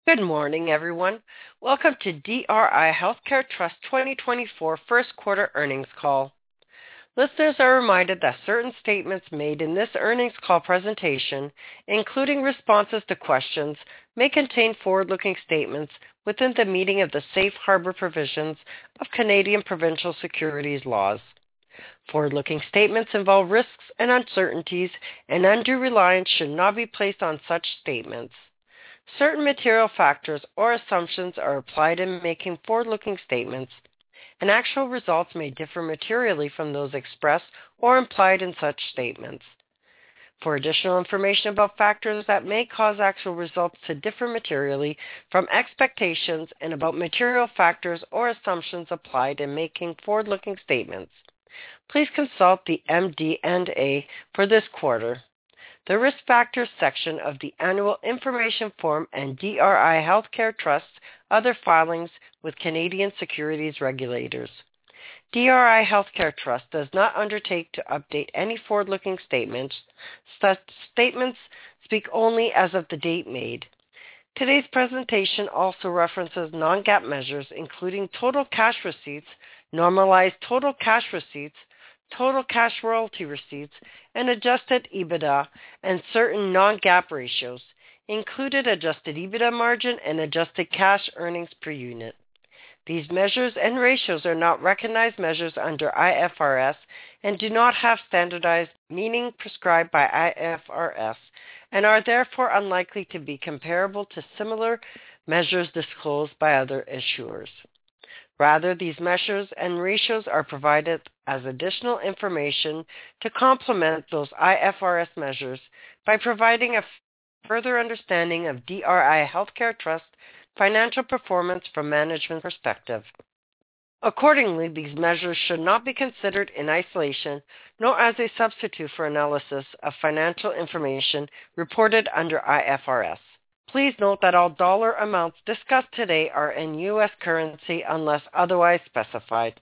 Good morning, everyone. Welcome to DRI Healthcare Trust 2024 first quarter earnings call. Listeners are reminded that certain statements made in this earnings call presentation, including responses to questions, may contain forward-looking statements within the meaning of the safe harbor provisions of Canadian provincial securities laws. Forward-looking statements involve risks and uncertainties, and undue reliance should not be placed on such statements. Certain material factors or assumptions are applied in making forward-looking statements, and actual results may differ materially from those expressed or implied in such statements. For additional information about factors that may cause actual results to differ materially from expectations and about material factors or assumptions applied in making forward-looking statements, please consult the MD&A for this quarter, the Risk Factors section of the Annual Information Form, and DRI Healthcare Trust's other filings with Canadian securities regulators. DRI Healthcare Trust does not undertake to update any forward-looking statements. Such statements speak only as of the date made. Today's presentation also references non-GAAP measures, including total cash receipts, normalized total cash receipts, total cash royalty receipts, and adjusted EBITDA, and certain non-GAAP ratios, included adjusted EBITDA margin and adjusted cash earnings per unit. These measures and ratios are not recognized measures under IFRS and do not have standardized meaning prescribed by IFRS and are therefore unlikely to be comparable to similar measures disclosed by other issuers. Rather, these measures and ratios are provided as additional information to complement those IFRS measures by providing a further understanding of DRI Healthcare Trust financial performance from management perspective. Accordingly, these measures should not be considered in isolation, nor as a substitute for analysis of financial information reported under IFRS. Please note that all dollar amounts discussed today are in U.S. currency unless otherwise specified.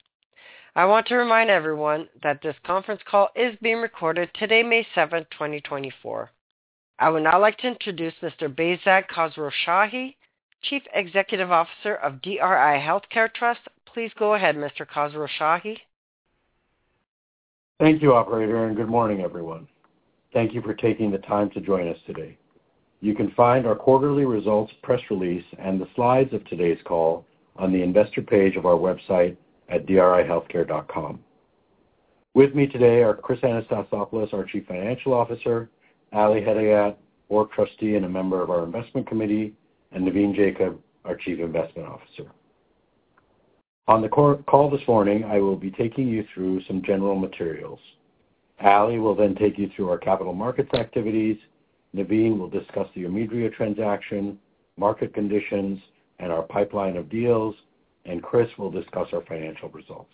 I want to remind everyone that this conference call is being recorded today, May 7, 2024. I would now like to introduce Mr. Behzad Khosrowshahi, Chief Executive Officer of DRI Healthcare Trust. Please go ahead, Mr. Khosrowshahi. Thank you, Operator, and good morning, everyone. Thank you for taking the time to join us today. You can find our quarterly results press release and the slides of today's call on the investor page of our website at drihealthcare.com. With me today are Chris Anastasopoulos, our Chief Financial Officer, Ali Hedayat, Board Trustee and a member of our Investment Committee, and Naveen Jacob, our Chief Investment Officer. On the call this morning, I will be taking you through some general materials. Ali will then take you through our capital markets activities. Naveen will discuss the Omidria transaction, market conditions, and our pipeline of deals, and Chris will discuss our financial results.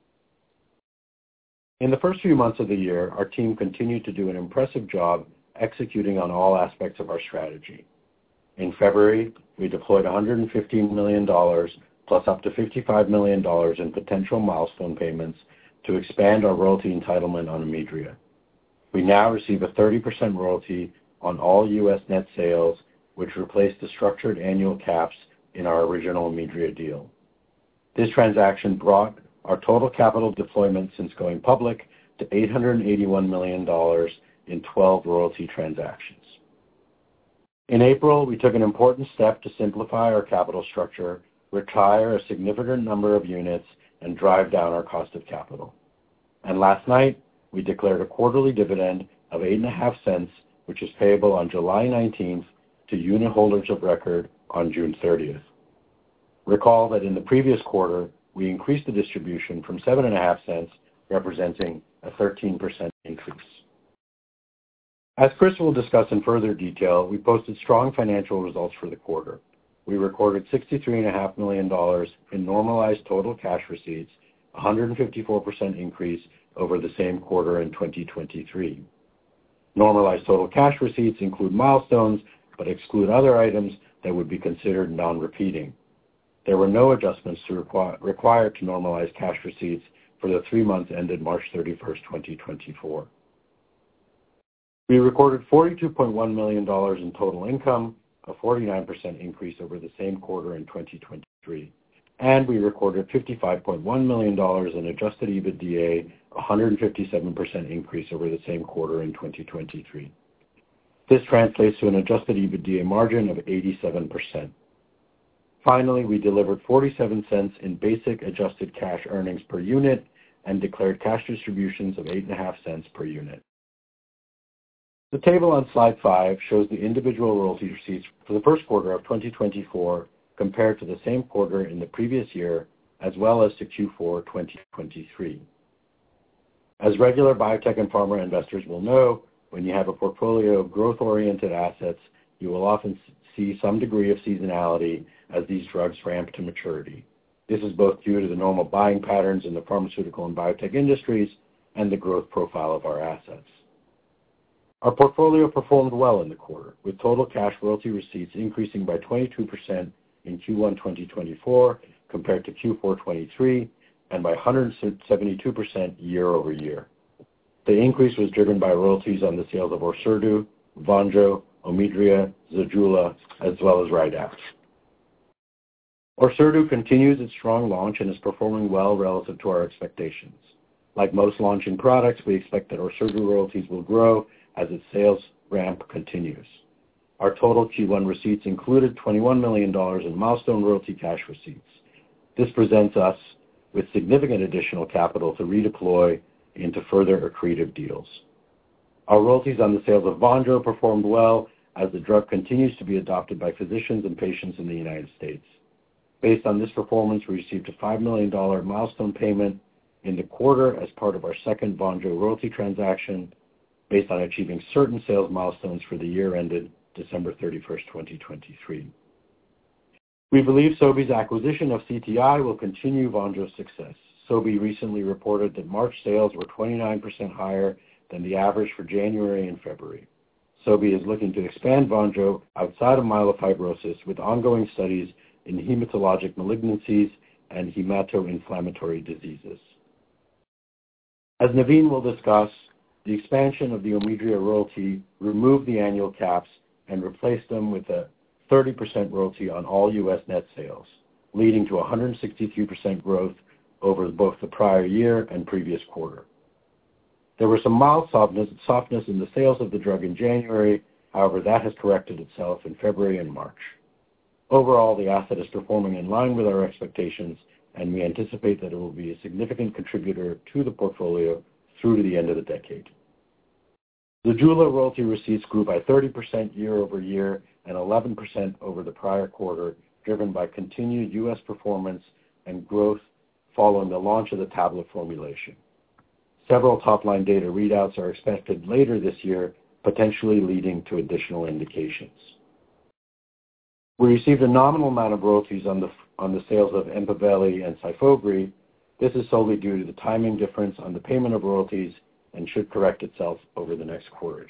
In the first few months of the year, our team continued to do an impressive job executing on all aspects of our strategy. In February, we deployed $115 million plus up to $55 million in potential milestone payments to expand our royalty entitlement on Omidria. We now receive a 30% royalty on all U.S. net sales, which replaced the structured annual caps in our original Omidria deal. This transaction brought our total capital deployment since going public to $881 million in 12 royalty transactions. In April, we took an important step to simplify our capital structure, retire a significant number of units, and drive down our cost of capital. And last night, we declared a quarterly dividend of 8.5 cents, which is payable on July 19th to unit holders of record on June 30th. Recall that in the previous quarter, we increased the distribution from 7.5 cents, representing a 13% increase. As Chris will discuss in further detail, we posted strong financial results for the quarter. We recorded $63.5 million in normalized total cash receipts, a 154% increase over the same quarter in 2023. Normalized total cash receipts include milestones, but exclude other items that would be considered non-repeating. There were no adjustments required to normalize cash receipts for the 3 months ended March 31st, 2024. We recorded $42.1 million in total income, a 49% increase over the same quarter in 2023. And we recorded $55.1 million in adjusted EBITDA, a 157% increase over the same quarter in 2023. This translates to an adjusted EBITDA margin of 87%. Finally, we delivered 47 cents in basic adjusted cash earnings per unit and declared cash distributions of 8.5 cents per unit. The table on slide 5 shows the individual royalty receipts for the first quarter of 2024 compared to the same quarter in the previous year, as well as to Q4 2023. As regular biotech and pharma investors will know, when you have a portfolio of growth-oriented assets, you will often see some degree of seasonality as these drugs ramp to maturity. This is both due to the normal buying patterns in the pharmaceutical and biotech industries and the growth profile of our assets. Our portfolio performed well in the quarter, with total cash royalty receipts increasing by 22% in Q1 2024 compared to Q4 2023 and by 172% year over year. The increase was driven by royalties on the sales of Orserdu, Vonjo, Omidria, Zejula, as well as Rydapt. Orserdu continues its strong launch and is performing well relative to our expectations. Like most launching products, we expect that Orserdu royalties will grow as its sales ramp continues. Our total Q1 receipts included $21 million in milestone royalty cash receipts. This presents us with significant additional capital to redeploy into further accretive deals. Our royalties on the sales of Vonjo performed well as the drug continues to be adopted by physicians and patients in the United States. Based on this performance, we received a $5 million milestone payment in the quarter as part of our second Vonjo royalty transaction, based on achieving certain sales milestones for the year ended December 31st, 2023. We believe Sobi's acquisition of CTI will continue Vonjo's success. Sobi recently reported that March sales were 29% higher than the average for January and February. Sobi is looking to expand Vonjo outside of myelofibrosis with ongoing studies in hematologic malignancies and hematoinflammatory diseases. As Navin will discuss, the expansion of the Omidria royalty removed the annual caps and replaced them with a 30% royalty on all U.S. net sales, leading to 163% growth over both the prior year and previous quarter. There was some mild softness in the sales of the drug in January. However, that has corrected itself in February and March. Overall, the asset is performing in line with our expectations, and we anticipate that it will be a significant contributor to the portfolio through to the end of the decade. Zejula royalty receipts grew by 30% year over year and 11% over the prior quarter, driven by continued U.S. performance and growth following the launch of the tablet formulation. Several top-line data readouts are expected later this year, potentially leading to additional indications. We received a nominal amount of royalties on the sales of Empaveli and Syfovre. This is solely due to the timing difference on the payment of royalties and should correct itself over the next quarters.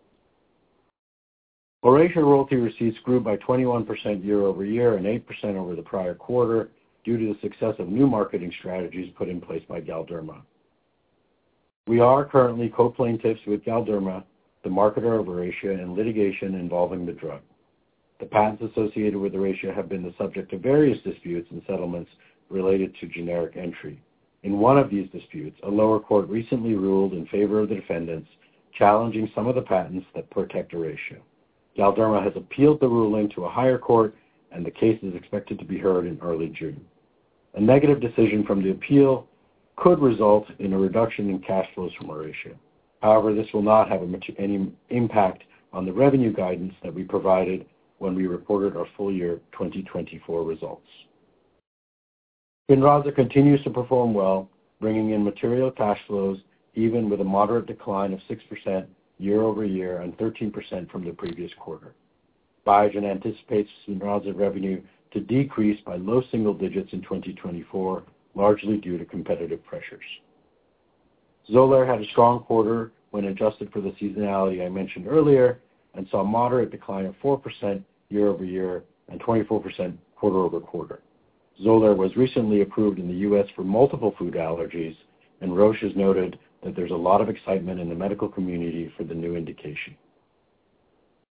Oracea royalty receipts grew by 21% year over year and 8% over the prior quarter due to the success of new marketing strategies put in place by Galderma. We are currently co-plaintiffs with Galderma, the marketer of Oracea, in litigation involving the drug. The patents associated with Oracea have been the subject of various disputes and settlements related to generic entry. In one of these disputes, a lower court recently ruled in favor of the defendants, challenging some of the patents that protect Oracea. Galderma has appealed the ruling to a higher court, and the case is expected to be heard in early June. A negative decision from the appeal could result in a reduction in cash flows from Oracea. However, this will not have any impact on the revenue guidance that we provided when we reported our full year 2024 results. Spinraza continues to perform well, bringing in material cash flows even with a moderate decline of 6% year over year and 13% from the previous quarter. Biogen anticipates Spinraza revenue to decrease by low single digits in 2024, largely due to competitive pressures. Xolair had a strong quarter when adjusted for the seasonality I mentioned earlier and saw a moderate decline of 4% year over year and 24% quarter over quarter. Xolair was recently approved in the U.S. for multiple food allergies, and Roche has noted that there's a lot of excitement in the medical community for the new indication.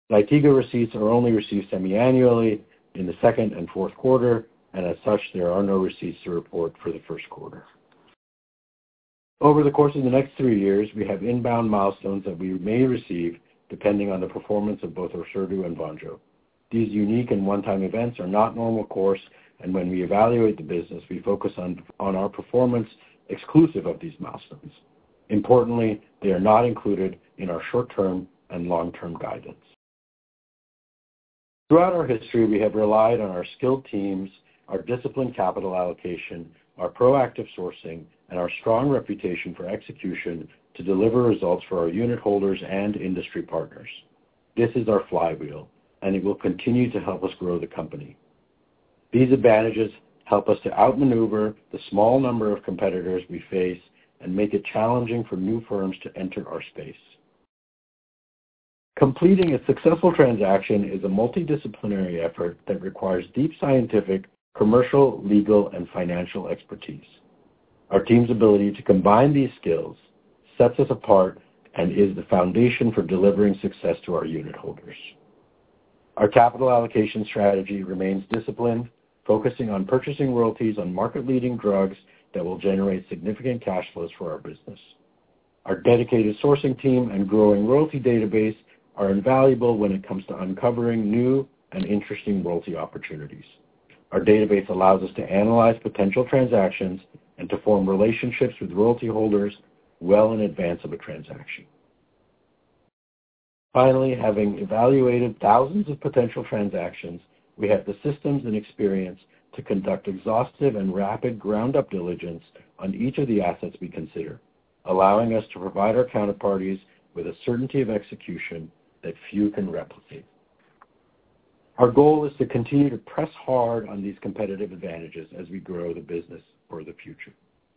ZYTIGA receipts are only received semi-annually in the second and fourth quarter, and as such, there are no receipts to report for the first quarter. Over the course of the next 3 years, we have inbound milestones that we may receive depending on the performance of both Orserdu and VONJO. These unique and one-time events are not normal course, and when we evaluate the business, we focus on our performance exclusive of these milestones. Importantly, they are not included in our short-term and long-term guidance. Throughout our history, we have relied on our skilled teams, our disciplined capital allocation, our proactive sourcing, and our strong reputation for execution to deliver results for our unit holders and industry partners. This is our flywheel, and it will continue to help us grow the company. These advantages help us to outmaneuver the small number of competitors we face and make it challenging for new firms to enter our space. Completing a successful transaction is a multidisciplinary effort that requires deep scientific, commercial, legal, and financial expertise. Our team's ability to combine these skills sets us apart and is the foundation for delivering success to our unit holders. Our capital allocation strategy remains disciplined, focusing on purchasing royalties on market-leading drugs that will generate significant cash flows for our business. Our dedicated sourcing team and growing royalty database are invaluable when it comes to uncovering new and interesting royalty opportunities. Our database allows us to analyze potential transactions and to form relationships with royalty holders well in advance of a transaction. Finally, having evaluated thousands of potential transactions, we have the systems and experience to conduct exhaustive and rapid ground-up diligence on each of the assets we consider, allowing us to provide our counterparties with a certainty of execution that few can replicate. Our goal is to continue to press hard on these competitive advantages as we grow the business for the future.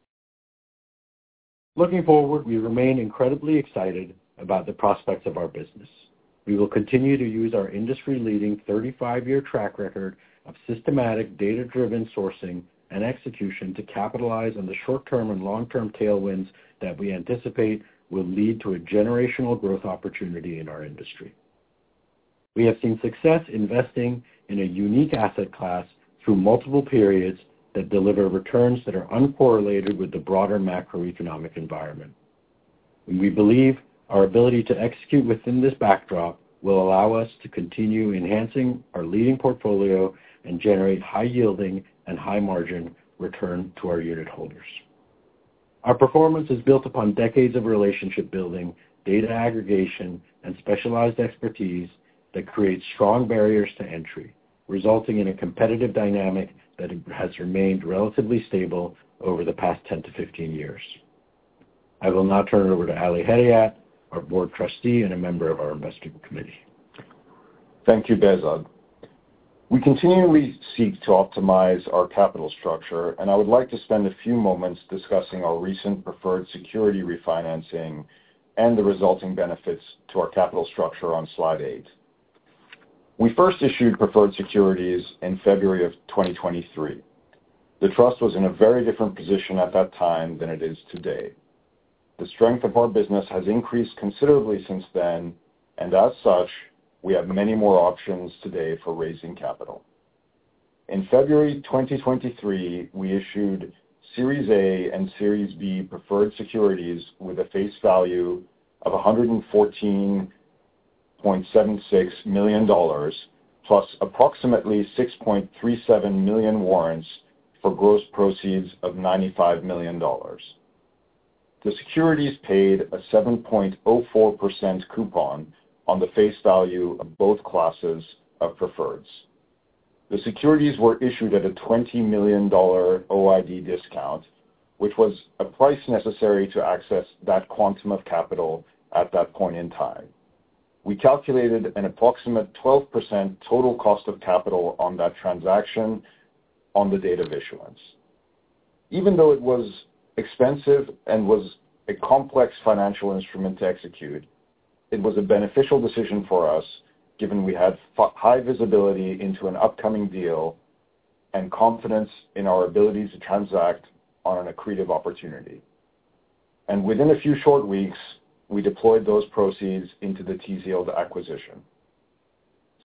Looking forward, we remain incredibly excited about the prospects of our business. We will continue to use our industry-leading 35-year track record of systematic data-driven sourcing and execution to capitalize on the short-term and long-term tailwinds that we anticipate will lead to a generational growth opportunity in our industry. We have seen success investing in a unique asset class through multiple periods that deliver returns that are uncorrelated with the broader macroeconomic environment. And we believe our ability to execute within this backdrop will allow us to continue enhancing our leading portfolio and generate high-yielding and high-margin return to our unit holders. Our performance is built upon decades of relationship building, data aggregation, and specialized expertise that creates strong barriers to entry, resulting in a competitive dynamic that has remained relatively stable over the past 10 to 15 years. I will now turn it over to Ali Hedayat, our board trustee and a member of our investment committee. Thank you, Behzad. We continually seek to optimize our capital structure, and I would like to spend a few moments discussing our recent preferred security refinancing and the resulting benefits to our capital structure on slide 8. We first issued preferred securities in February of 2023. The trust was in a very different position at that time than it is today. The strength of our business has increased considerably since then, and as such, we have many more options today for raising capital. In February 2023, we issued Series A and Series B preferred securities with a face value of $114.76 million, plus approximately 6.37 million warrants for gross proceeds of $95 million. The securities paid a 7.04% coupon on the face value of both classes of preferreds. The securities were issued at a $20 million OID discount, which was a price necessary to access that quantum of capital at that point in time. We calculated an approximate 12% total cost of capital on that transaction on the date of issuance. Even though it was expensive and was a complex financial instrument to execute, it was a beneficial decision for us, given we had high visibility into an upcoming deal and confidence in our ability to transact on an accretive opportunity. And within a few short weeks, we deployed those proceeds into the TZIELD acquisition.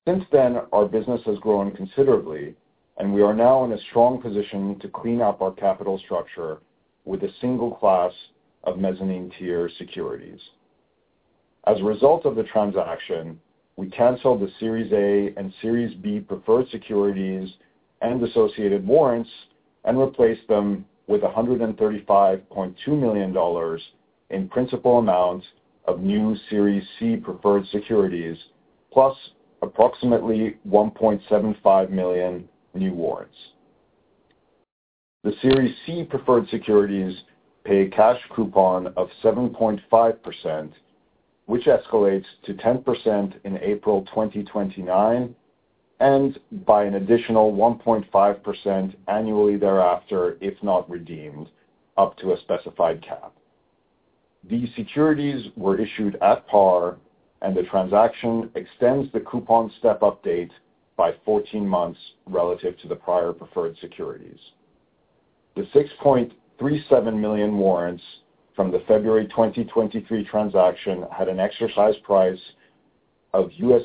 Since then, our business has grown considerably, and we are now in a strong position to clean up our capital structure with a single class of mezzanine tier securities. As a result of the transaction, we canceled the Series A and Series B preferred securities and associated warrants and replaced them with $135.2 million in principal amount of new Series C preferred securities, plus approximately 1.75 million new warrants. The Series C preferred securities pay a cash coupon of 7.5%, which escalates to 10% in April 2029, and by an additional 1.5% annually thereafter if not redeemed, up to a specified cap. These securities were issued at par, and the transaction extends the coupon step-up date by 14 months relative to the prior preferred securities. The 6.37 million warrants from the February 2023 transaction had an exercise price of US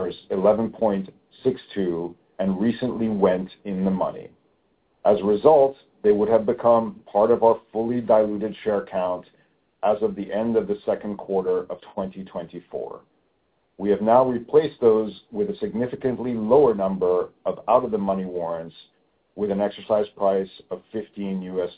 $11.62 and recently went in the money. As a result, they would have become part of our fully diluted share count as of the end of the second quarter of 2024. We have now replaced those with a significantly lower number of out-of-the-money warrants with an exercise price of $15 US.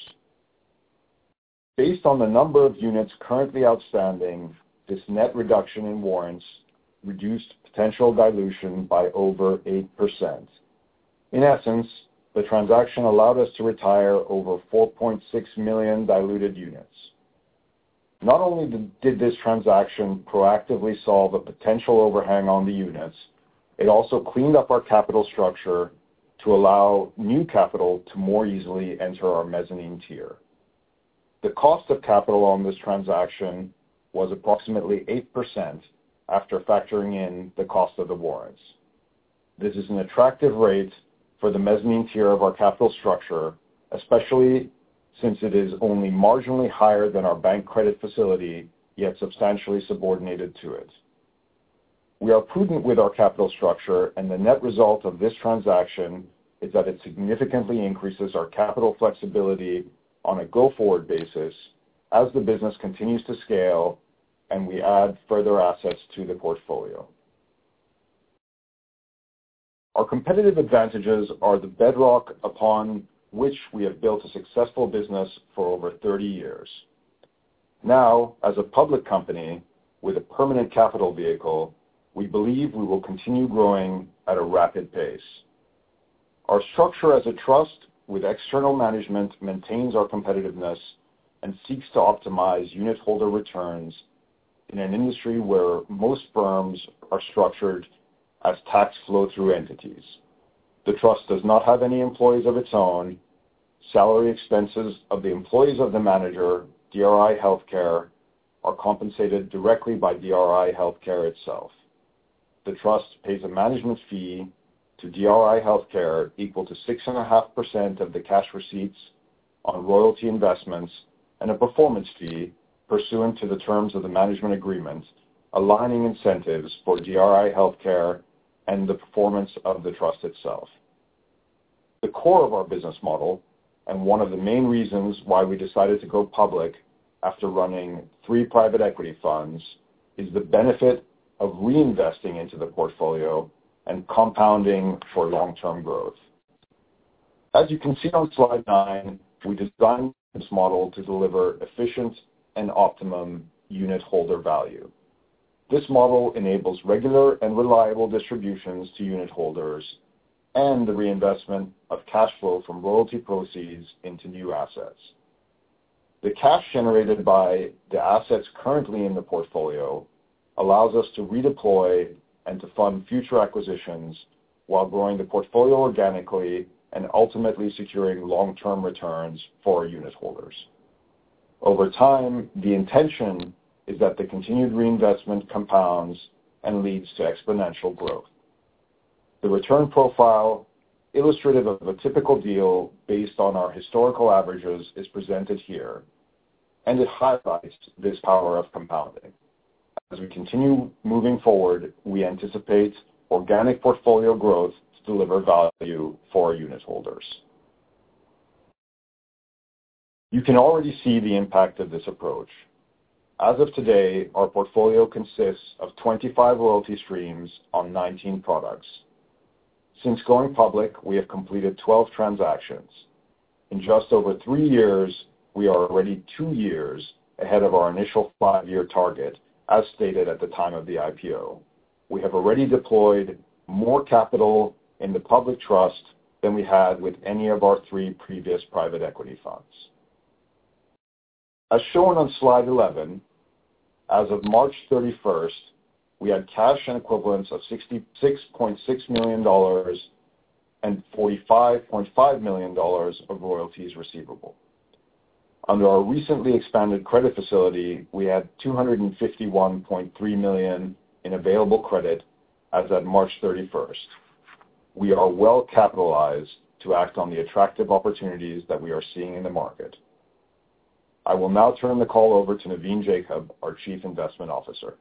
Based on the number of units currently outstanding, this net reduction in warrants reduced potential dilution by over 8%. In essence, the transaction allowed us to retire over 4.6 million diluted units. Not only did this transaction proactively solve a potential overhang on the units, it also cleaned up our capital structure to allow new capital to more easily enter our mezzanine tier. The cost of capital on this transaction was approximately 8% after factoring in the cost of the warrants. This is an attractive rate for the mezzanine tier of our capital structure, especially since it is only marginally higher than our bank credit facility, yet substantially subordinated to it. We are prudent with our capital structure, and the net result of this transaction is that it significantly increases our capital flexibility on a go-forward basis as the business continues to scale and we add further assets to the portfolio. Our competitive advantages are the bedrock upon which we have built a successful business for over 30 years. Now, as a public company with a permanent capital vehicle, we believe we will continue growing at a rapid pace. Our structure as a trust with external management maintains our competitiveness and seeks to optimize unit holder returns in an industry where most firms are structured as tax flow-through entities. The trust does not have any employees of its own. Salary expenses of the employees of the manager, DRI Healthcare, are compensated directly by DRI Healthcare itself. The trust pays a management fee to DRI Healthcare equal to 6.5% of the cash receipts on royalty investments and a performance fee pursuant to the terms of the management agreement, aligning incentives for DRI Healthcare and the performance of the trust itself. The core of our business model, and one of the main reasons why we decided to go public after running 3 private equity funds, is the benefit of reinvesting into the portfolio and compounding for long-term growth. As you can see on slide 9, we designed this model to deliver efficient and optimum unit holder value. This model enables regular and reliable distributions to unit holders and the reinvestment of cash flow from royalty proceeds into new assets. The cash generated by the assets currently in the portfolio allows us to redeploy and to fund future acquisitions while growing the portfolio organically and ultimately securing long-term returns for our unit holders. Over time, the intention is that the continued reinvestment compounds and leads to exponential growth. The return profile, illustrative of a typical deal based on our historical averages, is presented here, and it highlights this power of compounding. As we continue moving forward, we anticipate organic portfolio growth to deliver value for our unit holders. You can already see the impact of this approach. As of today, our portfolio consists of 25 royalty streams on 19 products. Since going public, we have completed 12 transactions. In just over 3 years, we are already 2 years ahead of our initial 5-year target, as stated at the time of the IPO. We have already deployed more capital in the public trust than we had with any of our 3 previous private equity funds. As shown on slide 11, as of March 31st, we had cash and equivalents of $66.6 million and $45.5 million of royalties receivable. Under our recently expanded credit facility, we had $251.3 million in available credit as at March 31st. We are well capitalized to act on the attractive opportunities that we are seeing in the market. I will now turn the call over to Navin Jacob, our Chief Investment Officer.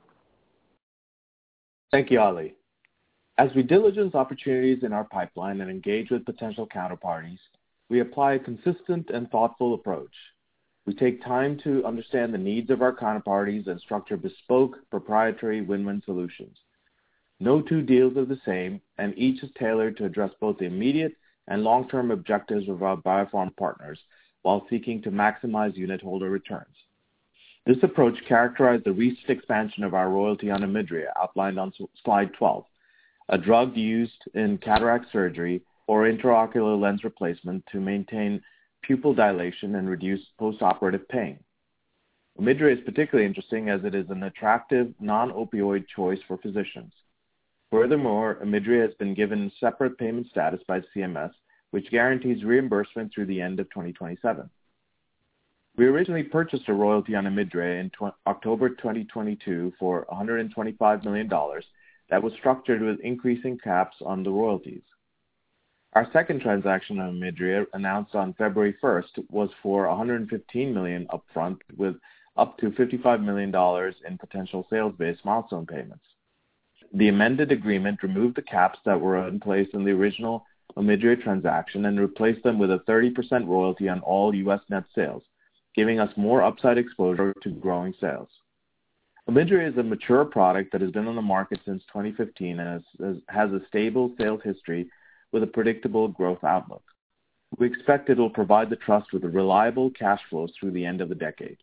Thank you, Ali. As we diligence opportunities in our pipeline and engage with potential counterparties, we apply a consistent and thoughtful approach. We take time to understand the needs of our counterparties and structure bespoke, proprietary win-win solutions. No 2 deals are the same, and each is tailored to address both the immediate and long-term objectives of our biopharma partners while seeking to maximize unit holder returns. This approach characterized the recent expansion of our royalty on Omidria, outlined on slide 12, a drug used in cataract surgery or intraocular lens replacement to maintain pupil dilation and reduce postoperative pain. Omidria is particularly interesting as it is an attractive non-opioid choice for physicians. Furthermore, Omidria has been given separate payment status by CMS, which guarantees reimbursement through the end of 2027. We originally purchased a royalty on Omidria in October 2022 for $125 million that was structured with increasing caps on the royalties. Our second transaction on Omidria, announced on February 1st, was for $115 million upfront with up to $55 million in potential sales-based milestone payments. The amended agreement removed the caps that were in place in the original Omidria transaction and replaced them with a 30% royalty on all U.S. net sales, giving us more upside exposure to growing sales. Omidria is a mature product that has been on the market since 2015 and has a stable sales history with a predictable growth outlook. We expect it will provide the trust with reliable cash flows through the end of the decade.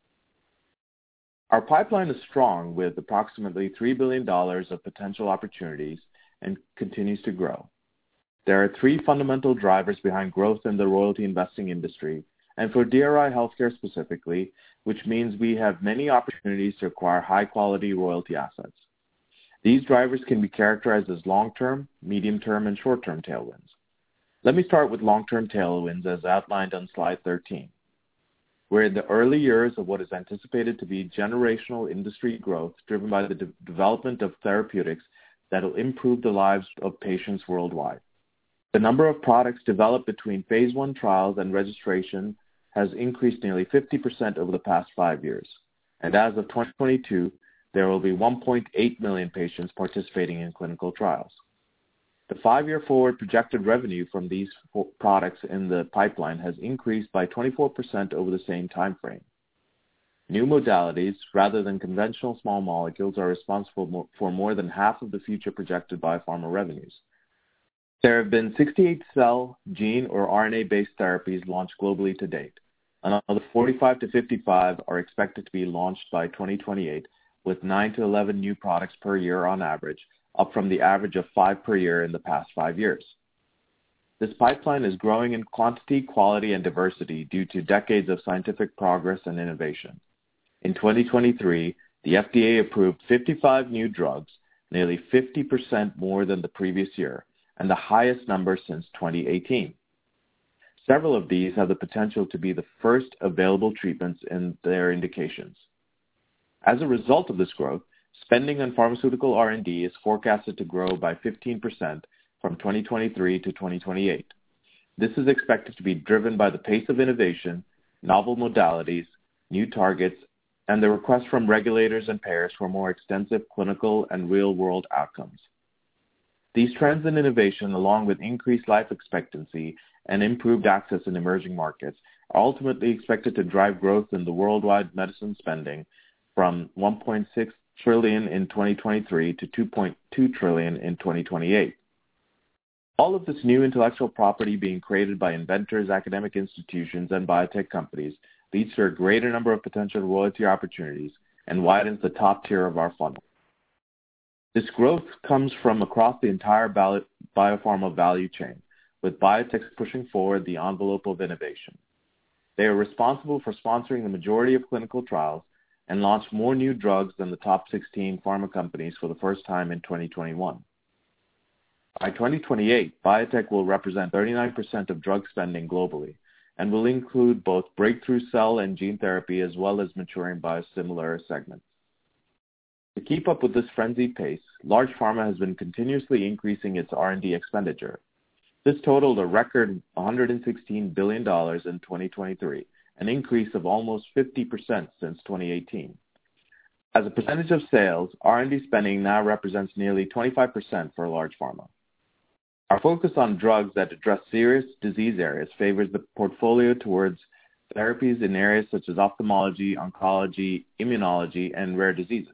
Our pipeline is strong with approximately $3 billion of potential opportunities and continues to grow. There are 3 fundamental drivers behind growth in the royalty investing industry, and for DRI Healthcare specifically, which means we have many opportunities to acquire high-quality royalty assets. These drivers can be characterized as long-term, medium-term, and short-term tailwinds. Let me start with long-term tailwinds as outlined on slide 13. We're in the early years of what is anticipated to be generational industry growth driven by the development of therapeutics that will improve the lives of patients worldwide. The number of products developed between phase 1 trials and registration has increased nearly 50% over the past 5 years. And as of 2022, there will be 1.8 million patients participating in clinical trials. The 5-year forward projected revenue from these products in the pipeline has increased by 24% over the same time frame. New modalities, rather than conventional small molecules, are responsible for more than half of the future projected biopharma revenues. There have been 68 cell, gene, or RNA-based therapies launched globally to date. Another 45 to 55 are expected to be launched by 2028, with 9 to 11 new products per year on average, up from the average of 5 per year in the past 5 years. This pipeline is growing in quantity, quality, and diversity due to decades of scientific progress and innovation. In 2023, the FDA approved 55 new drugs, nearly 50% more than the previous year, and the highest number since 2018. Several of these have the potential to be the first available treatments in their indications. As a result of this growth, spending on pharmaceutical R&D is forecasted to grow by 15% from 2023 to 2028. This is expected to be driven by the pace of innovation, novel modalities, new targets, and the request from regulators and payers for more extensive clinical and real-world outcomes. These trends in innovation, along with increased life expectancy and improved access in emerging markets, are ultimately expected to drive growth in the worldwide medicine spending from $1.6 trillion in 2023 to $2.2 trillion in 2028. All of this new intellectual property being created by inventors, academic institutions, and biotech companies leads to a greater number of potential royalty opportunities and widens the top tier of our funnel. This growth comes from across the entire biopharma value chain, with biotechs pushing forward the envelope of innovation. They are responsible for sponsoring the majority of clinical trials and launched more new drugs than the top 16 pharma companies for the first time in 2021. By 2028, biotech will represent 39% of drug spending globally and will include both breakthrough cell and gene therapy as well as maturing biosimilar segments. To keep up with this frenzied pace, large pharma has been continuously increasing its R&D expenditure. This totaled a record $116 billion in 2023, an increase of almost 50% since 2018. As a percentage of sales, R&D spending now represents nearly 25% for large pharma. Our focus on drugs that address serious disease areas favors the portfolio towards therapies in areas such as ophthalmology, oncology, immunology, and rare diseases.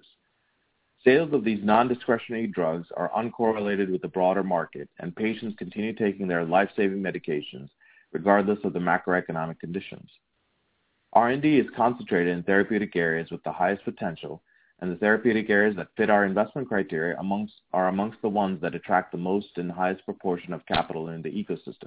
Sales of these non-discretionary drugs are uncorrelated with the broader market, and patients continue taking their life-saving medications regardless of the macroeconomic conditions. R&D is concentrated in therapeutic areas with the highest potential, and the therapeutic areas that fit our investment criteria are amongst the ones that attract the most and highest proportion of capital in the ecosystem.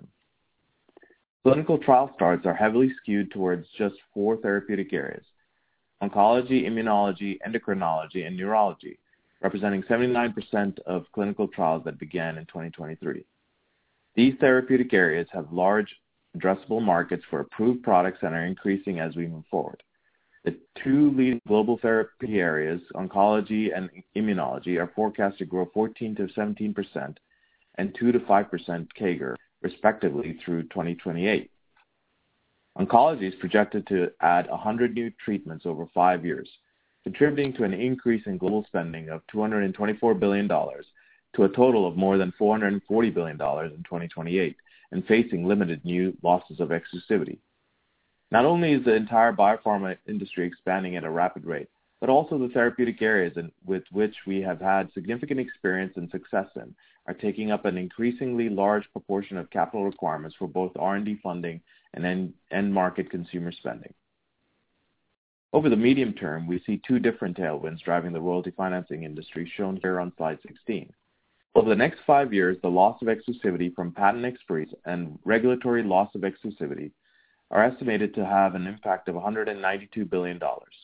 Clinical trial starts are heavily skewed towards just 4 therapeutic areas: oncology, immunology, endocrinology, and neurology, representing 79% of clinical trials that began in 2023. These therapeutic areas have large addressable markets for approved products and are increasing as we move forward. The 2 leading global therapy areas, oncology and immunology, are forecast to grow 14 to 17% and 2 to 5% CAGR, respectively, through 2028. Oncology is projected to add 100 new treatments over 5 years, contributing to an increase in global spending of $224 billion to a total of more than $440 billion in 2028, and facing limited new losses of exclusivity. Not only is the entire biopharma industry expanding at a rapid rate, but also the therapeutic areas with which we have had significant experience and success in are taking up an increasingly large proportion of capital requirements for both R&D funding and end market consumer spending. Over the medium term, we see 2 different tailwinds driving the royalty financing industry, shown here on slide 16. Over the next 5 years, the loss of exclusivity from patent expiries and regulatory loss of exclusivity are estimated to have an impact of $192 billion.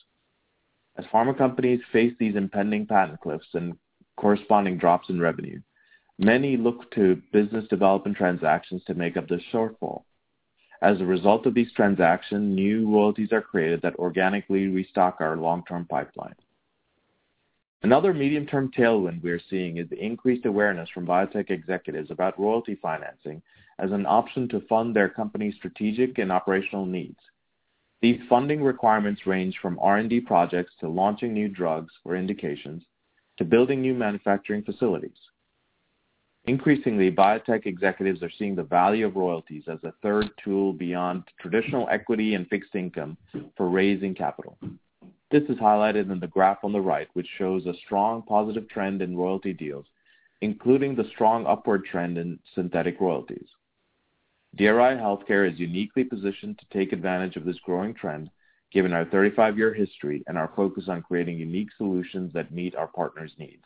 As pharma companies face these impending patent cliffs and corresponding drops in revenue, many look to business development transactions to make up this shortfall. As a result of these transactions, new royalties are created that organically restock our long-term pipeline. Another medium-term tailwind we are seeing is the increased awareness from biotech executives about royalty financing as an option to fund their company's strategic and operational needs. These funding requirements range from R&D projects to launching new drugs or indications to building new manufacturing facilities. Increasingly, biotech executives are seeing the value of royalties as a third tool beyond traditional equity and fixed income for raising capital. This is highlighted in the graph on the right, which shows a strong positive trend in royalty deals, including the strong upward trend in synthetic royalties. DRI Healthcare is uniquely positioned to take advantage of this growing trend, given our 35-year history and our focus on creating unique solutions that meet our partners' needs.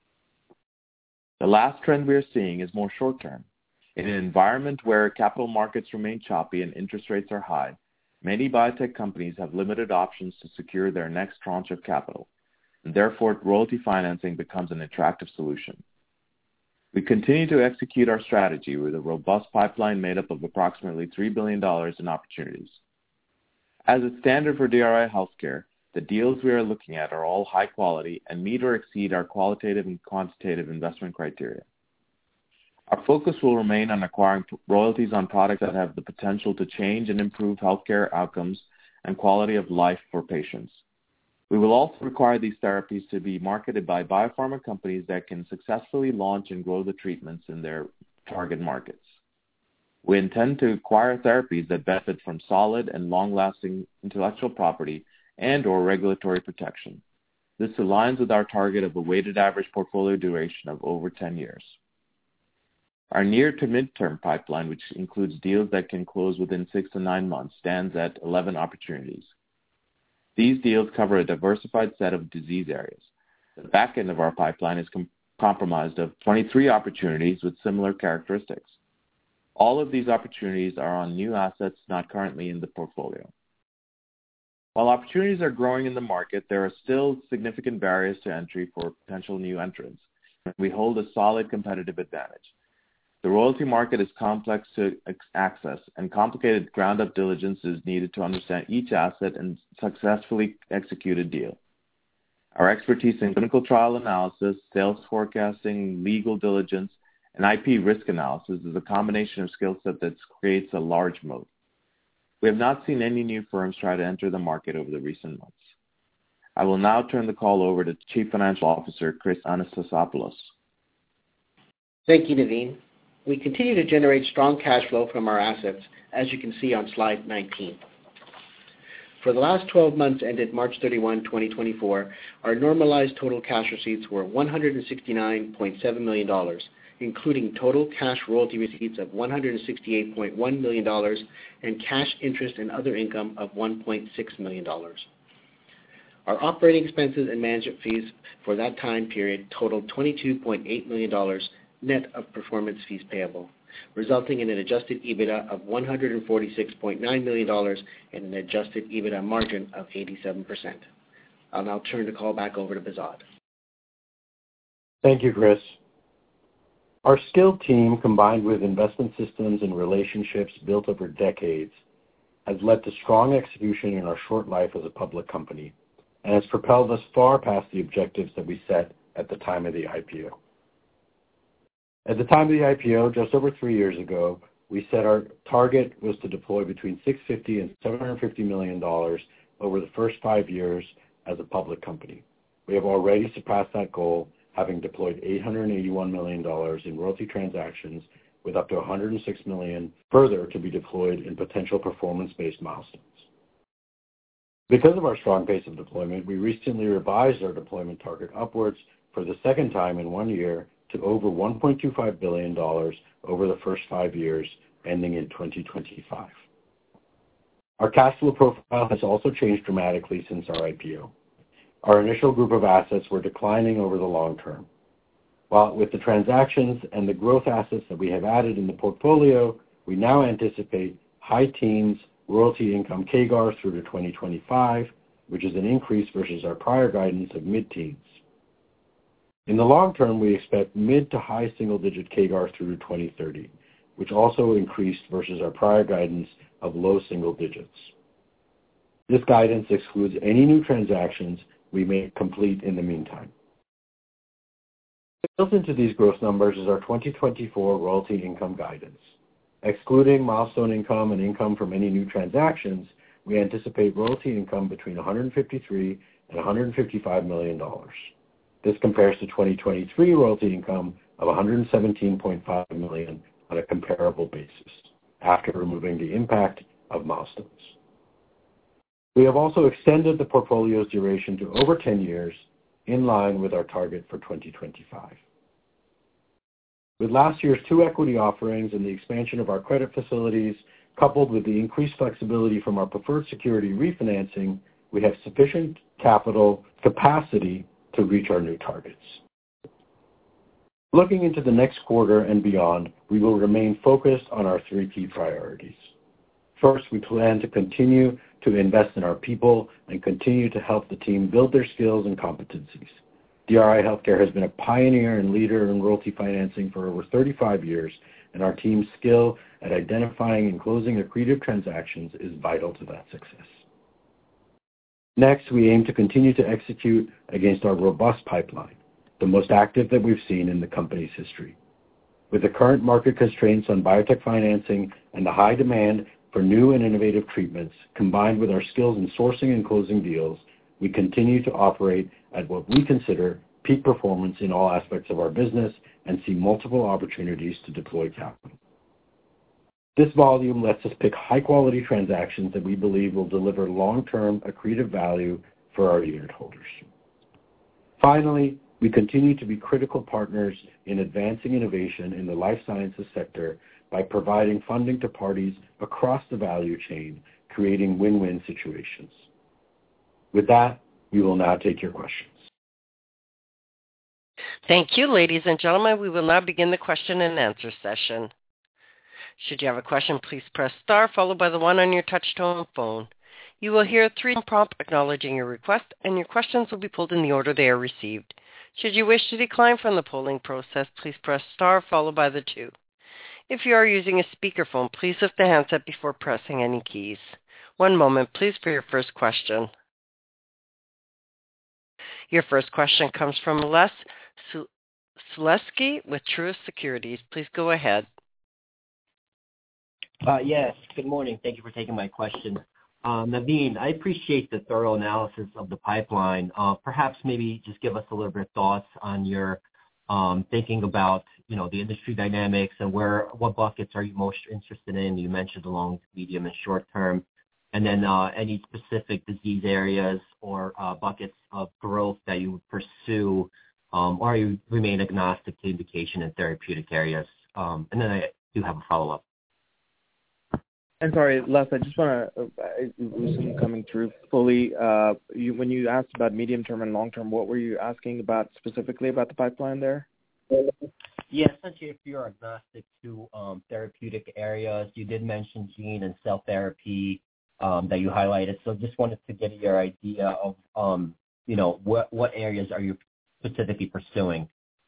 The last trend we are seeing is more short-term. In an environment where capital markets remain choppy and interest rates are high, many biotech companies have limited options to secure their next tranche of capital, and therefore royalty financing becomes an attractive solution. We continue to execute our strategy with a robust pipeline made up of approximately $3 billion in opportunities. As is standard for DRI Healthcare, the deals we are looking at are all high quality and meet or exceed our qualitative and quantitative investment criteria. Our focus will remain on acquiring royalties on products that have the potential to change and improve healthcare outcomes and quality of life for patients. We will also require these therapies to be marketed by biopharma companies that can successfully launch and grow the treatments in their target markets. We intend to acquire therapies that benefit from solid and long-lasting intellectual property and/or regulatory protection. This aligns with our target of a weighted average portfolio duration of over 10 years. Our near to midterm pipeline, which includes deals that can close within 6 to 9 months, stands at 11 opportunities. These deals cover a diversified set of disease areas. The back end of our pipeline is comprised of 23 opportunities with similar characteristics. All of these opportunities are on new assets not currently in the portfolio. While opportunities are growing in the market, there are still significant barriers to entry for potential new entrants. We hold a solid competitive advantage. The royalty market is complex to access, and complicated ground-up diligence is needed to understand each asset and successfully execute a deal. Our expertise in clinical trial analysis, sales forecasting, legal diligence, and IP risk analysis is a combination of skill set that creates a large moat. We have not seen any new firms try to enter the market over the recent months. I will now turn the call over to Chief Financial Officer Chris Anastasopoulos. Thank you, Naveen. We continue to generate strong cash flow from our assets, as you can see on slide 19. For the last 12 months ended March 31, 2024, our normalized total cash receipts were $169.7 million, including total cash royalty receipts of $168.1 million and cash interest and other income of $1.6 million. Our operating expenses and management fees for that time period totaled $22.8 million net of performance fees payable, resulting in an adjusted EBITDA of $146.9 million and an adjusted EBITDA margin of 87%. I'll now turn the call back over to Behzad. Thank you, Chris. Our skilled team, combined with investment systems and relationships built over decades, has led to strong execution in our short life as a public company and has propelled us far past the objectives that we set at the time of the IPO. At the time of the IPO, just over 3 years ago, we said our target was to deploy between $650 and $750 million over the first 5 years as a public company. We have already surpassed that goal, having deployed $881 million in royalty transactions, with up to $106 million further to be deployed in potential performance-based milestones. Because of our strong pace of deployment, we recently revised our deployment target upwards for the second time in 1 year to over $1.25 billion over the first 5 years, ending in 2025. Our cash flow profile has also changed dramatically since our IPO. Our initial group of assets were declining over the long term. While with the transactions and the growth assets that we have added in the portfolio, we now anticipate high teens royalty income CAGR through to 2025, which is an increase versus our prior guidance of mid-teens. In the long term, we expect mid to high single-digit CAGR through to 2030, which also increased versus our prior guidance of low single digits. This guidance excludes any new transactions we may complete in the meantime. Built into these growth numbers is our 2024 royalty income guidance. Excluding milestone income and income from any new transactions, we anticipate royalty income between $153 and $155 million. This compares to 2023 royalty income of $117.5 million on a comparable basis, after removing the impact of milestones. We have also extended the portfolio's duration to over 10 years, in line with our target for 2025. With last year's 2 equity offerings and the expansion of our credit facilities, coupled with the increased flexibility from our preferred security refinancing, we have sufficient capital capacity to reach our new targets. Looking into the next quarter and beyond, we will remain focused on our 3 key priorities. First, we plan to continue to invest in our people and continue to help the team build their skills and competencies. DRI Healthcare has been a pioneer and leader in royalty financing for over 35 years, and our team's skill at identifying and closing accretive transactions is vital to that success. Next, we aim to continue to execute against our robust pipeline, the most active that we've seen in the company's history. With the current market constraints on biotech financing and the high demand for new and innovative treatments, combined with our skills in sourcing and closing deals, we continue to operate at what we consider peak performance in all aspects of our business and see multiple opportunities to deploy capital. This volume lets us pick high-quality transactions that we believe will deliver long-term accretive value for our unit holders. Finally, we continue to be critical partners in advancing innovation in the life sciences sector by providing funding to parties across the value chain, creating win-win situations. With that, we will now take your questions. Thank you, ladies and gentlemen. We will now begin the question and answer session. Should you have a question, please press star followed by the 1 on your touch-tone phone. You will hear a 3-tone prompt acknowledging your request, and your questions will be pulled in the order they are received. Should you wish to decline from the polling process, please press star followed by the 2. If you are using a speakerphone, please lift the handset before pressing any keys. One moment, please, for your first question. Your first question comes from Les Sulewski with Truist Securities. Please go ahead. Yes, good morning. Thank you for taking my question. Naveen, I appreciate the thorough analysis of the pipeline. Perhaps maybe just give us a little bit of thoughts on your thinking about, the industry dynamics and what buckets are you most interested in? You mentioned the long, medium, and short term. And then any specific disease areas or buckets of growth that you would pursue, or you remain agnostic to indication and therapeutic areas. And then I do have a follow-up. And sorry, Les, I just want to, it wasn't coming through fully. When you asked about medium term and long term, what were you asking about specifically about the pipeline there? Yeah, essentially, if you're agnostic to therapeutic areas, you did mention gene and cell therapy that you highlighted. So just wanted to get your idea of, what areas are you specifically pursuing?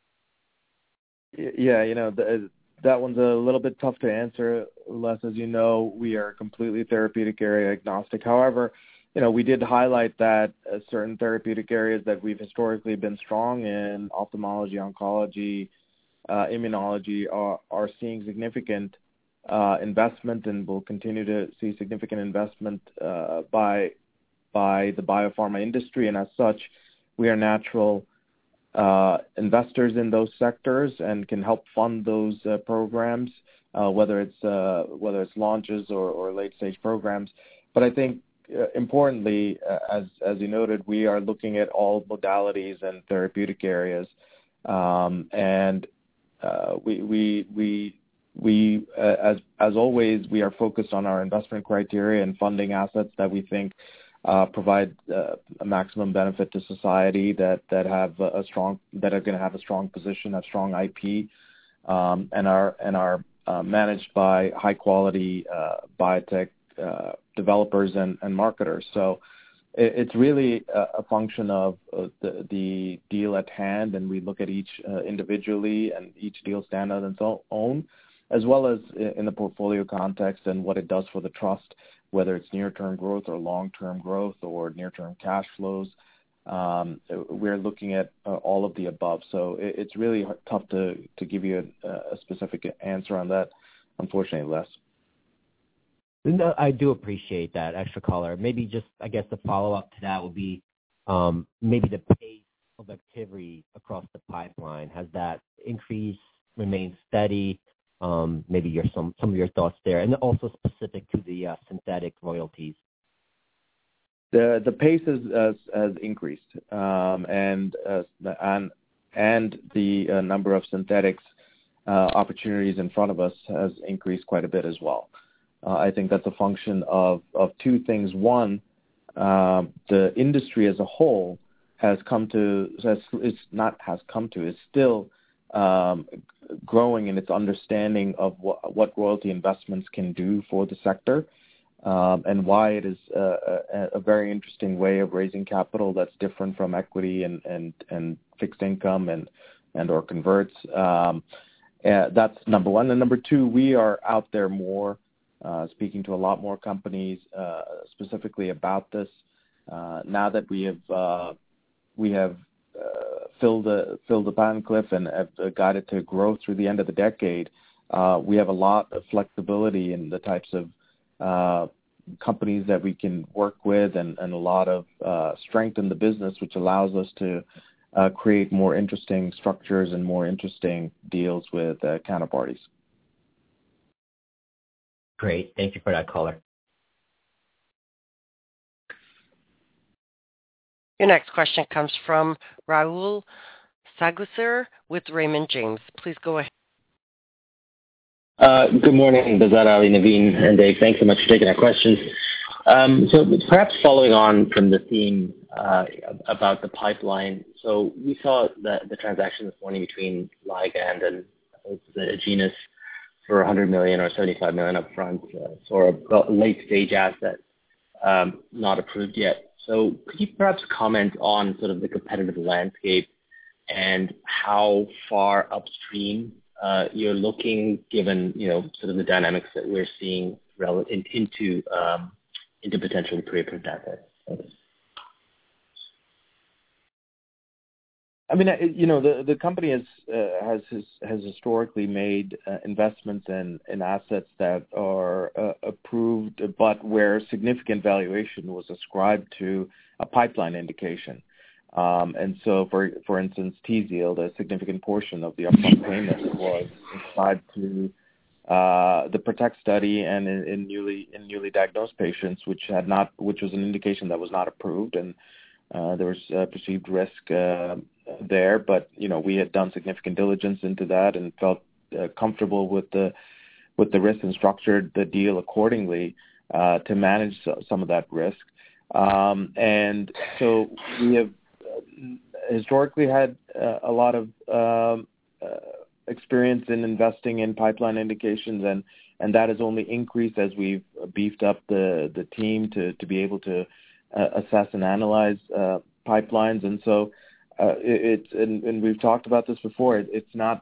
Yeah, that one's a little bit tough to answer, Les. As you know, we are completely therapeutic area agnostic. However, we did highlight that certain therapeutic areas that we've historically been strong in, ophthalmology, oncology, immunology, are seeing significant investment and will continue to see significant investment by the biopharma industry. And as such, we are natural investors in those sectors and can help fund those programs, whether it's launches or late stage programs. But I think importantly, as you noted, we are looking at all modalities and therapeutic areas, and we as always, we are focused on our investment criteria and funding assets that we think provide a maximum benefit to society, that are going to have a strong position, have strong IP, and are managed by high quality biotech developers and marketers. So it's really a function of the deal at hand, and we look at each individually, and each deal stand on its own, as well as in the portfolio context and what it does for the trust, whether it's near-term growth or long-term growth or near-term cash flows. We're looking at all of the above. So it's really tough to give you a specific answer on that, unfortunately, Les. No, I do appreciate that extra color. Maybe just, I guess, the follow-up to that would be maybe the pace of activity across the pipeline. Has that increased, remained steady? Maybe some of your thoughts there, and also specific to the synthetic royalties. The pace has increased, and the number of synthetics opportunities in front of us has increased quite a bit as well. I think that's a function of two things. One, the industry as a whole is still growing in its understanding of what royalty investments can do for the sector, and why it is a very interesting way of raising capital that's different from equity and fixed income and or converts. That's number one. And number two, we are out there more, speaking to a lot more companies specifically about this. Now that we have filled the patent cliff and have guided to growth through the end of the decade, we have a lot of flexibility in the types of companies that we can work with and a lot of strength in the business, which allows us to create more interesting structures and more interesting deals with counterparties. Great. Thank you for that color. Your next question comes from Rahul Sarugaser with Raymond James. Please go ahead. Good morning, Behzad, Ali, Naveen, and Dave. Thanks so much for taking our questions. So perhaps following on from the theme about the pipeline. So we saw the transaction this morning between Ligand and Agenus for $100 million or $75 million upfront for a late-stage asset not approved yet. So could you perhaps comment on sort of the competitive landscape and how far upstream you're looking, given sort of the dynamics that we're seeing into potentially pre-approved assets? Thanks. I mean, the company has historically made investments in assets that are approved, but where significant valuation was ascribed to a pipeline indication. And so, for instance, TZIELD, a significant portion of the upfront payment was ascribed to the PROTECT study and in newly diagnosed patients, which was an indication that was not approved, and there was perceived risk there. But we had done significant diligence into that and felt comfortable with the risk and structured the deal accordingly to manage some of that risk. And so we have historically had a lot of experience in investing in pipeline indications, and that has only increased as we've beefed up the team to be able to assess and analyze pipelines. And so and we've talked about this before. It's not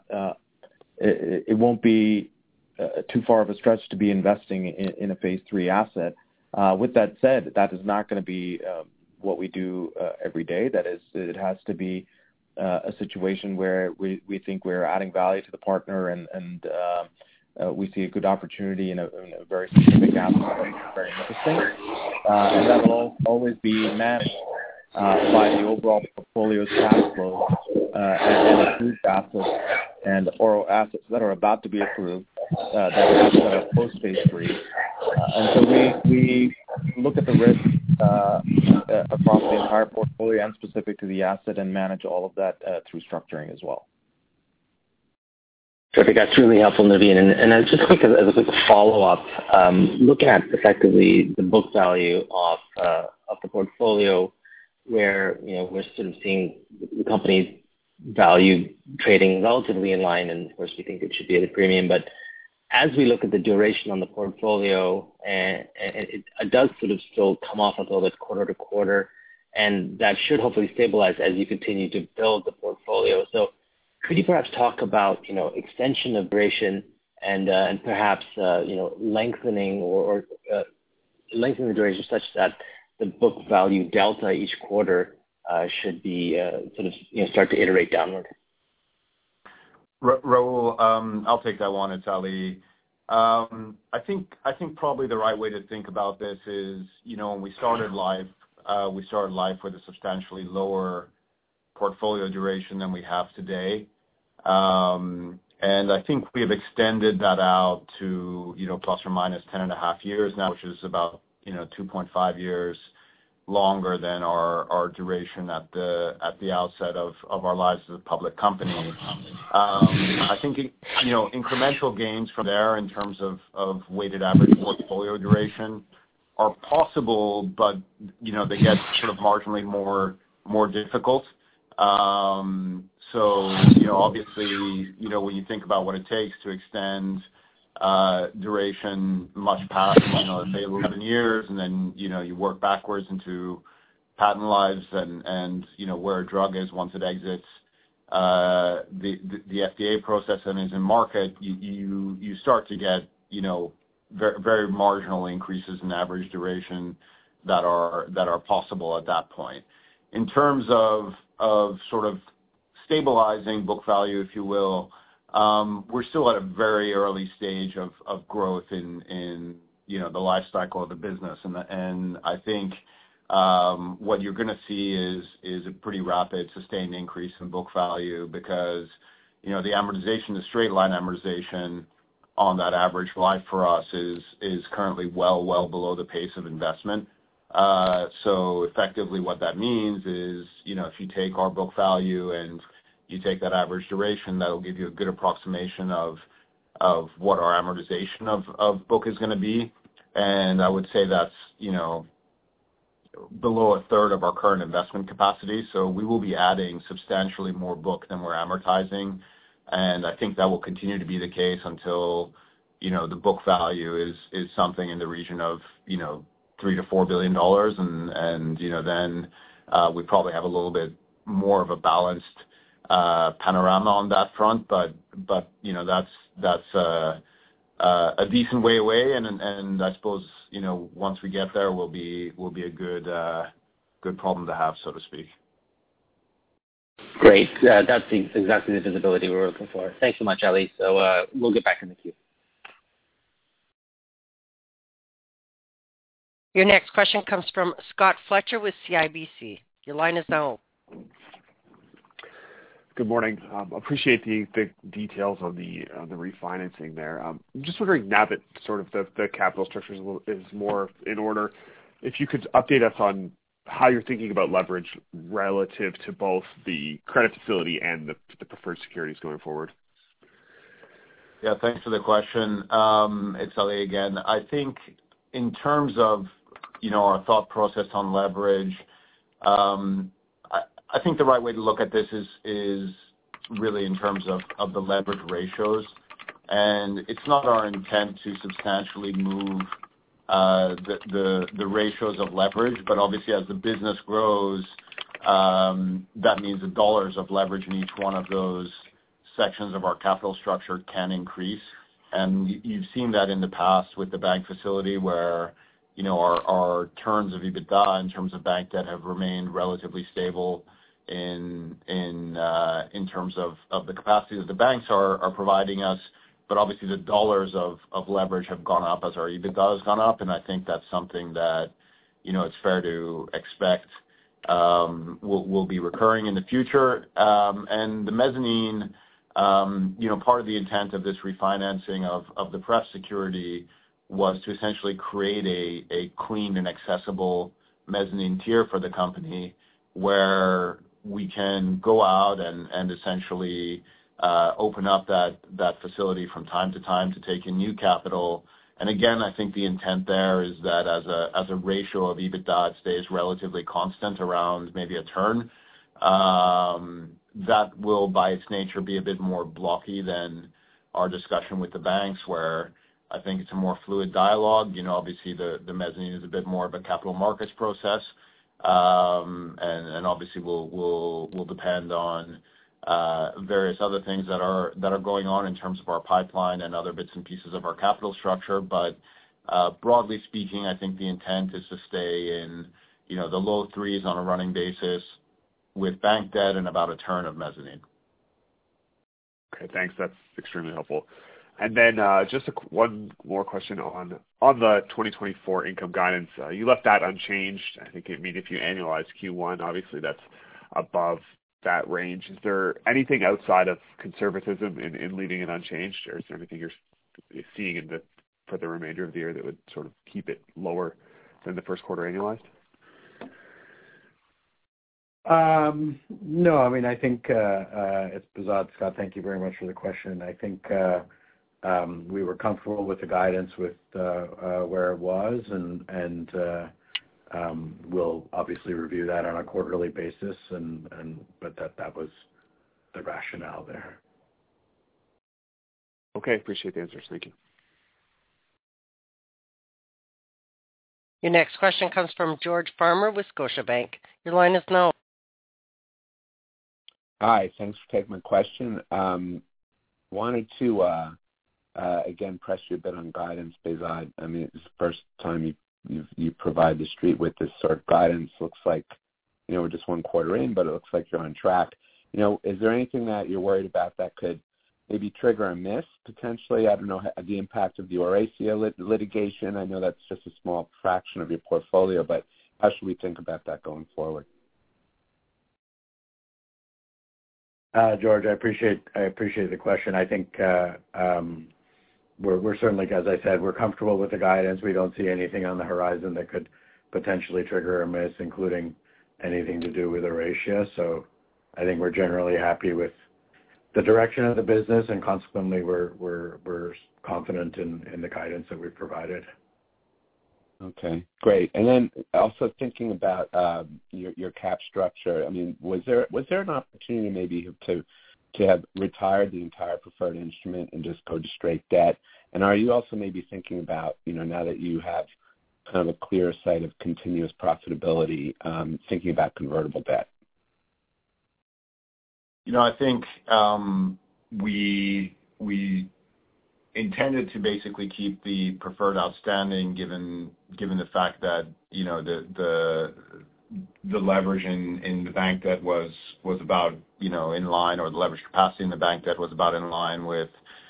it won't be too far of a stretch to be investing in a phase 3 asset. With that said, that is not going to be what we do every day. That is, it has to be a situation where we think we're adding value to the partner and we see a good opportunity in a very specific asset that's very interesting. And that will always be managed by the overall portfolio's cash flow and approved assets and oral assets that are about to be approved that are post-phase 3. And so we look at the risk across the entire portfolio and specific to the asset and manage all of that through structuring as well. Terrific. That's really helpful, Naveen. And just as a quick follow-up, looking at effectively the book value of the portfolio, where we're sort of seeing the company's value trading relatively in line, and of course we think it should be at a premium. But as we look at the duration on the portfolio, and it does sort of still come off a little bit quarter to quarter, and that should hopefully stabilize as you continue to build the portfolio. So could you perhaps talk about extension of duration and perhaps lengthening or lengthening the duration such that the book value delta each quarter should be sort of start to iterate downward? Rahul, I'll take that one. It's Ali. I think probably the right way to think about this is, when we started life with a substantially lower portfolio duration than we have today. And I think we have extended that out to, plus or minus 10.5 years now, which is about, 2.5 years longer than our duration at the outset of our lives as a public company. I think incremental gains from there in terms of weighted average portfolio duration are possible, but they get sort of marginally more difficult. So obviously when you think about what it takes to extend duration much past say 11 years, and then you work backwards into patent lives and where a drug is once it exits the FDA process and is in market, you start to get very, very marginal increases in average duration that are possible at that point. In terms of sort of stabilizing book value, if you will, we're still at a very early stage of growth in the life cycle of the business. And I think what you're going to see is a pretty rapid, sustained increase in book value because, the amortization, the straight line amortization on that average life for us is currently well below the pace of investment. So effectively what that means is, if you take our book value and you take that average duration, that'll give you a good approximation of what our amortization of book is going to be. And I would say that's, below a third of our current investment capacity. So we will be adding substantially more book than we're amortizing. And I think that will continue to be the case until, the book value is something in the region of, $3 to $4 billion. And then we probably have a little bit more of a balanced panorama on that front. But that's a decent way away. And I suppose, once we get there, we'll be a good problem to have, so to speak. Great. That's exactly the visibility we're looking for. Thanks so much, Ali. So we'll get back in the queue. Your next question comes from Scott Fletcher with CIBC. Your line is now open. Good morning. Appreciate the details on the refinancing there. I'm just wondering now that sort of the capital structure is more in order, if you could update us on how you're thinking about leverage relative to both the credit facility and the preferred securities going forward. Yeah, thanks for the question. It's Ali again. I think in terms of, our thought process on leverage, I think the right way to look at this is really in terms of the leverage ratios. And it's not our intent to substantially move the ratios of leverage, but obviously as the business grows, that means the dollars of leverage in each one of those sections of our capital structure can increase. And you've seen that in the past with the bank facility where, our turns of EBITDA in terms of bank debt have remained relatively stable in terms of the capacity that the banks are providing us. But obviously the dollars of leverage have gone up as our EBITDA has gone up. And I think that's something that, it's fair to expect will be recurring in the future. And the mezzanine, part of the intent of this refinancing of the pref security was to essentially create a clean and accessible mezzanine tier for the company where we can go out and essentially open up that facility from time to time to take in new capital. And again, I think the intent there is that as a ratio of EBITDA, it stays relatively constant around maybe a turn. That will by its nature be a bit more blocky than our discussion with the banks where I think it's a more fluid dialogue. Obviously the mezzanine is a bit more of a capital markets process. And obviously will depend on various other things that are going on in terms of our pipeline and other bits and pieces of our capital structure. But broadly speaking, I think the intent is to stay in, the low threes on a running basis with bank debt and about a turn of mezzanine. Okay, thanks. That's extremely helpful. And then just one more question on the 2024 income guidance. You left that unchanged. I think if you annualize Q1, obviously that's above that range. Is there anything outside of conservatism in leaving it unchanged, or is there anything you're seeing for the remainder of the year that would sort of keep it lower than the first quarter annualized? No, I mean, I think it's Behzad, Scott. Thank you very much for the question. I think we were comfortable with the guidance with where it was, and we'll obviously review that on a quarterly basis. But that was the rationale there. Okay, appreciate the answers. Thank you. Your next question comes from George Farmer with Scotiabank. Your line is now. Hi, thanks for taking my question. Wanted to again press you a bit on guidance, Behzad. I mean, it's the first time you provide the street with this sort of guidance. Looks like we're just one quarter in, but it looks like you're on track. Is there anything that you're worried about that could maybe trigger a miss potentially? I don't know the impact of the Oracea litigation. I know that's just a small fraction of your portfolio, but how should we think about that going forward? George, I appreciate the question. I think we're certainly, as I said, we're comfortable with the guidance. We don't see anything on the horizon that could potentially trigger a miss, including anything to do with Oracea. So I think we're generally happy with the direction of the business, and consequently, we're confident in the guidance that we've provided. Okay, great. And then also thinking about your cap structure. I mean, was there an opportunity maybe to have retired the entire preferred instrument and just go to straight debt? And are you also maybe thinking about, now that you have kind of a clear sight of continuous profitability, thinking about convertible debt? I think we intended to basically keep the preferred outstanding, given the fact that the leverage in the bank debt was about in line, or the leverage capacity in the bank debt was about in line with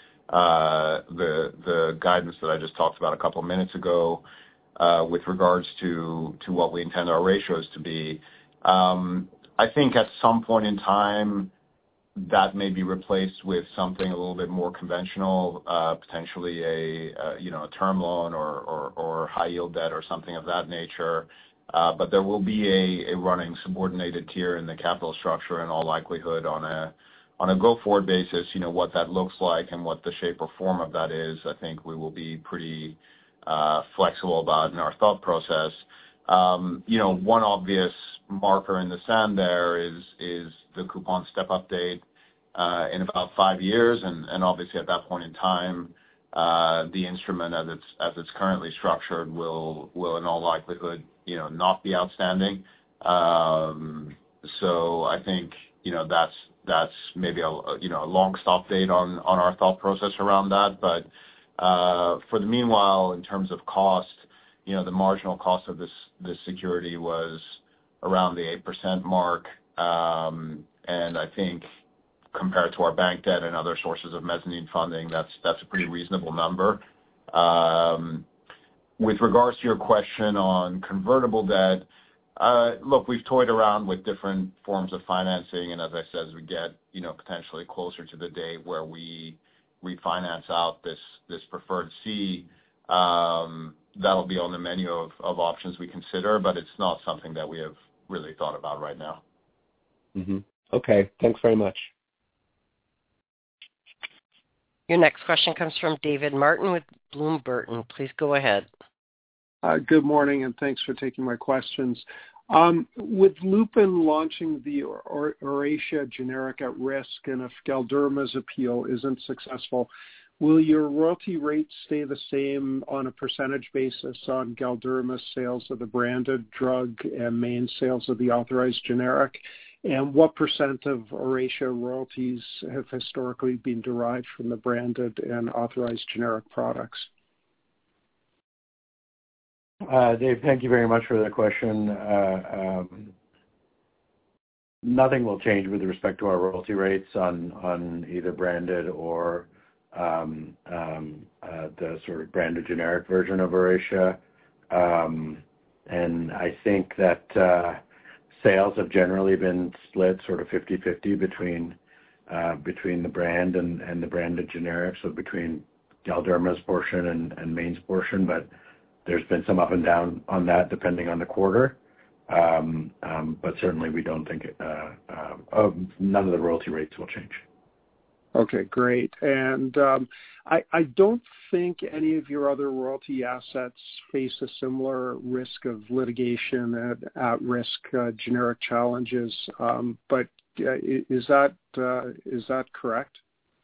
the guidance that I just talked about a couple of minutes ago with regards to what we intend our ratios to be. I think at some point in time that may be replaced with something a little bit more conventional, potentially a term loan or high yield debt or something of that nature. But there will be a running subordinated tier in the capital structure in all likelihood on a go-forward basis. What that looks like and what the shape or form of that is, I think we will be pretty flexible about in our thought process. One obvious marker in the sand there is the coupon step-up date in about 5 years, and obviously at that point in time, the instrument as it's currently structured will in all likelihood not be outstanding. So I think that's maybe a long stop date on our thought process around that. But for the meanwhile, in terms of cost, the marginal cost of this security was around the 8% mark, and I think compared to our bank debt and other sources of mezzanine funding, that's a pretty reasonable number. With regards to your question on convertible debt, look, we've toyed around with different forms of financing, and as I said, as we get potentially closer to the date where we refinance out this preferred C, that'll be on the menu of options we consider, but it's not something that we have really thought about right now. Mm-hmm. Okay, thanks very much. Your next question comes from David Martin with Bloom Burton. Please go ahead. Good morning, and thanks for taking my questions. With Lupin launching the Oracea generic at risk, and if Galderma's appeal isn't successful, will your royalty rate stay the same on a percentage basis on Galderma's sales of the branded drug and main sales of the authorized generic? And what % of Oracea royalties have historically been derived from the branded and authorized generic products? Dave, thank you very much for the question. Nothing will change with respect to our royalty rates on either branded or the sort of branded generic version of Oracea. And I think that sales have generally been split sort of 50-50 between the brand and the branded generic, so between Galderma's portion and Maine's portion, but there's been some up and down on that depending on the quarter. But certainly we don't think none of the royalty rates will change. Okay, great. And I don't think any of your other royalty assets face a similar risk of litigation and at-risk generic challenges. But is that correct?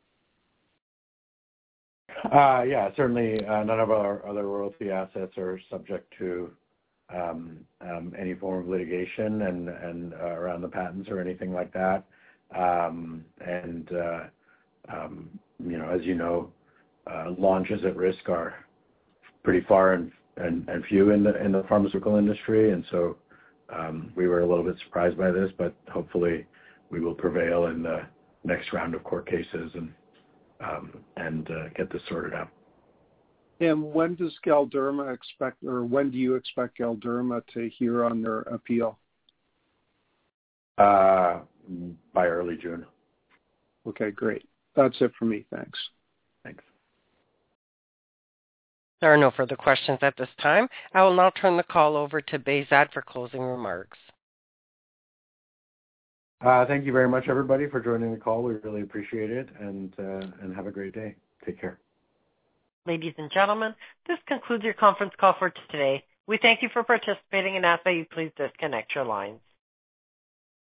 Yeah, certainly none of our other royalty assets are subject to any form of litigation and around the patents or anything like that. As you know, launches at risk are pretty far and few in the pharmaceutical industry, and so we were a little bit surprised by this, but hopefully we will prevail in the next round of court cases, and and get this sorted out. And when does Galderma expect, or when do you expect Galderma to hear on their appeal? By early June. Okay, great. That's it for me. Thanks. Thanks. There are no further questions at this time. I will now turn the call over to Behzad for closing remarks. Thank you very much, everybody, for joining the call. We really appreciate it, and have a great day. Take care. Ladies and gentlemen, this concludes your conference call for today. We thank you for participating and ask that you please disconnect your lines.